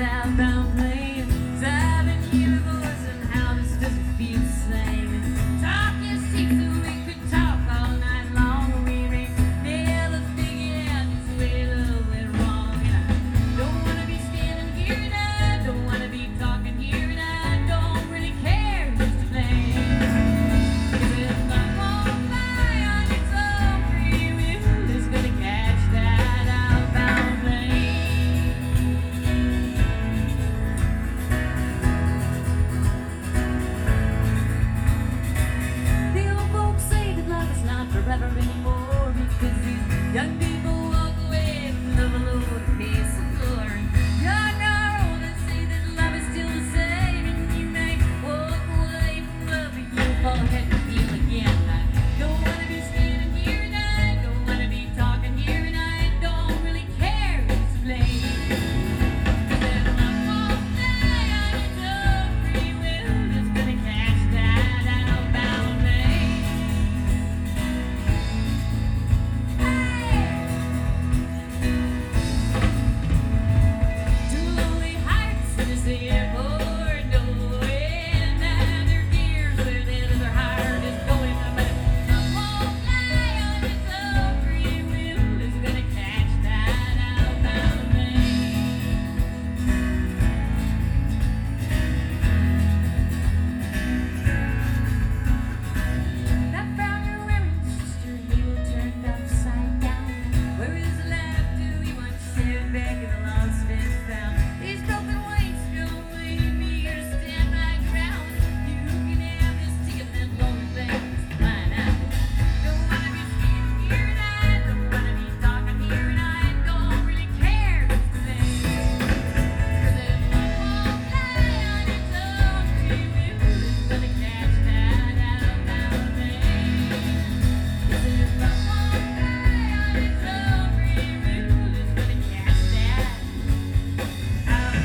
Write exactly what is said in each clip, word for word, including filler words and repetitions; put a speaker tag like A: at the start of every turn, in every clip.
A: southbound plane. Seven year voice and how this doesn't feel the same. Talk is cheap so we could talk all night long. We may never figure out this way love went wrong. And I don't wanna be standing here and I don't wanna be talking here and I don't really care who's to blame. 'Cause if my won't fly on its own free will, it's gonna catch that outbound plane. The old folks say that love is not forever anymore because these young people walk away from love alone to peace and glory. Young are old and say that love is still the same, and you may walk away from love, but you'll fall ahead and feel again. I don't wanna be standing here and I don't wanna be talking here and I don't really care who's to blame. 'Cause if my won't fly on its own free will, it's gonna catch that outbound plane. Two lonely hearts in this airport, knowing neither cares where the other heart is going. But if my won't fly on its own free will, it's gonna catch that outbound plane. That found your wearing sister, heel turned upside down. Where is the laughter we once shared back in the lost and found? These broken wings don't leave me here to stand my ground. You can have this ticket, that lonely thing's mine out. Don't wanna be standing here and I don't wanna be talking here and I don't really care who's to blame. 'Cause if my won't fly on its own free will, it's gonna catch that outbound plane. 'Cause if my won't fly on its own free will, it's gonna catch that outbound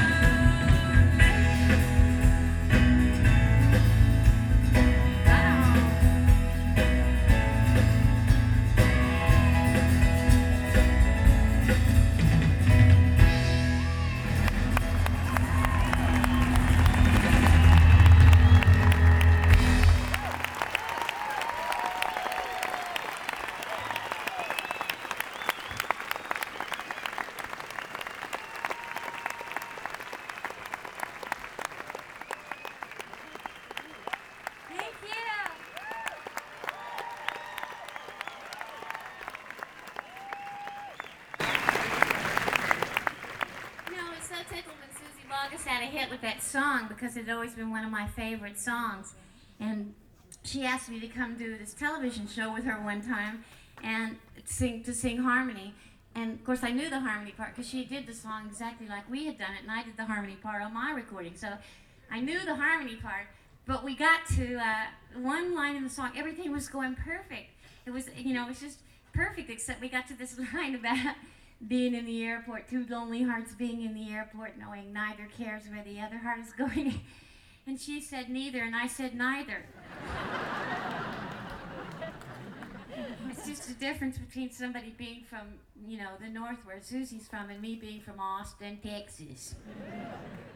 A: Thank you. You know, it's so tickled when Susie Bogus had a hit with that song because it had always been one of my favorite songs. And she asked me to come do this television show with her one time and sing to sing harmony. And of course, I knew the harmony part because she did the song exactly like we had done it, and I did the harmony part on my recording. So I knew the harmony part. But we got to uh, one line in the song, everything was going perfect. It was, you know, it was just perfect, except we got to this line about being in the airport, two lonely hearts being in the airport, knowing neither cares where the other heart is going. And she said neither, and I said neither. It's just the difference between somebody being from, you know, the north where Susie's from and me being from Austin, Texas.